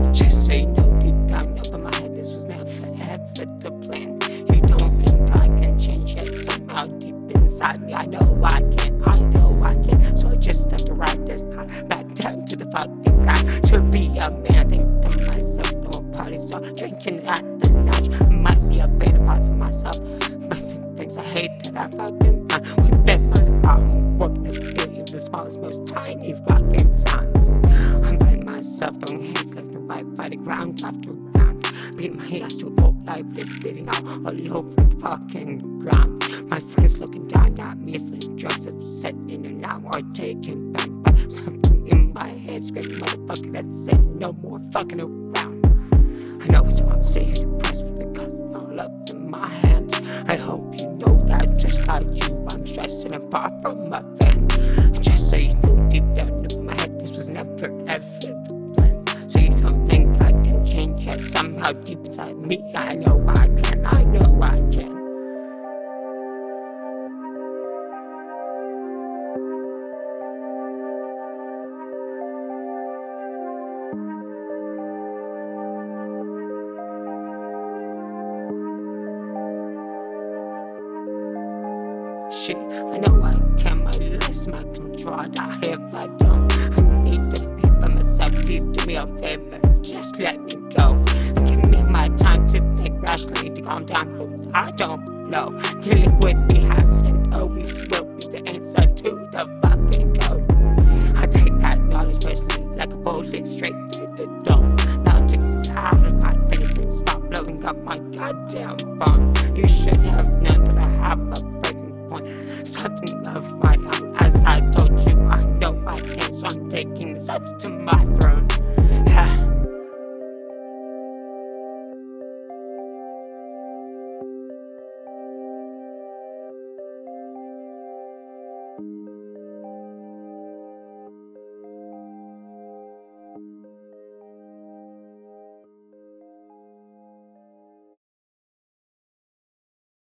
Just so you know, deep down up in my head, this was never ever the plan. You don't think I can change, yet somehow deep inside me I know I can, so I just have to ride this high back down to the fucking ground. To be a man, I think to myself, no more parties, so drinking at the notch. I might be a bit of parts of myself, but some things I hate that I fucking done. Within my heart, I'm working to be the smallest, most tiny fucking sounds. I'm by myself, throwing hands left and right, fighting round after round, beating my ass to a bolt, life is bleeding out all over the fucking ground. My friends looking down at me, slick drugs have set in and now are taken back by something in my head, screaming, motherfucker, that's it, no more fucking around. I know it's wrong to say you're depressed with the gun all up in my hands. I hope you know that just like you, I'm stressed and I'm far from my fan. Just so you know, deep down in my head, this was never ever the plan. So you don't think I can change, yet somehow deep inside me I know I can, I know I can. Shit, I know I can, my life's my control, I die if I don't. I need to be by myself, please do me a favor, just let me go. Give me my time to think rationally, to calm down, but I don't blow. Dealing with me has and always will be the answer to the fucking code. I take that knowledge personally, like a bullet straight to the dome. Now to get out of my face and stop blowing up my goddamn phone. You should have known that I have a breaking point, something of my own. As I told you, I know I can, so I'm taking the steps to my throne.